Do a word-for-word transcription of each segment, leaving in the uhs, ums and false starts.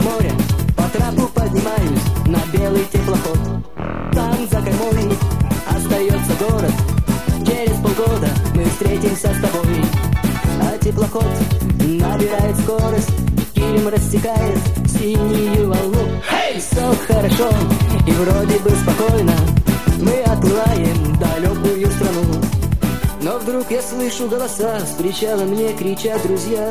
моря, по трапу поднимаюсь на белый теплоход. Там за кормой остается город. Через полгода мы встретимся с тобой. А теплоход набирает скорость, килем растекает синюю волну. Hey! Все хорошо и вроде бы спокойно, мы отплываем в далекую страну. Но вдруг я слышу голоса, с причала мне кричат друзья.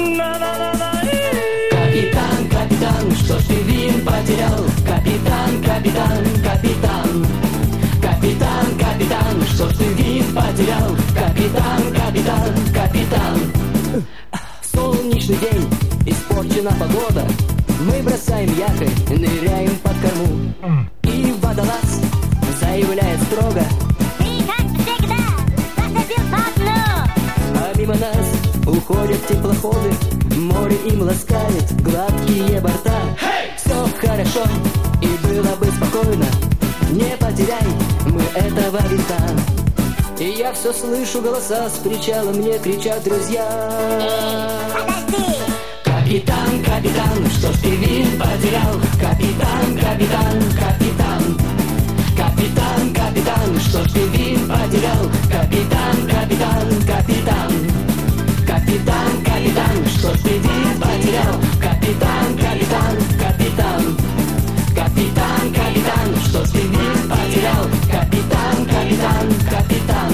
Капитан, капитан, что ж ты вин потерял? Капитан, капитан, капитан. Капитан, капитан, что ж ты вин потерял? Капитан, капитан, капитан. Солнечный день, испорчена погода. Мы бросаем якорь, ныряем под корму. И водолаз заявляет строго: ты, как всегда, зацепил по дну. А мимо нас уходят теплоходы, море им ласкает гладкие борта. Hey! Все хорошо и было бы спокойно, не потеряй мы этого винта. И я все слышу голоса, с причала мне кричат друзья. Подожди! Капитан, капитан, что ж ты вин потерял? Капитан, капитан, капитан. Капитан, капитан, что ж ты вин потерял? Капитан, капитан, капитан. Капитан, капитан, что ж ты вин потерял? Капитан, капитан, капитан. Капитан, капитан, что ж ты вин потерял? Капитан, капитан, капитан.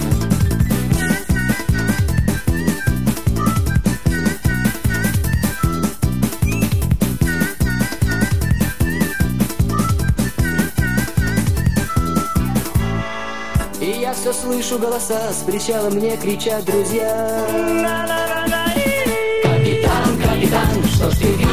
И я все слышу голоса, с причала мне кричат друзья. Капитан, капитан, что ж ты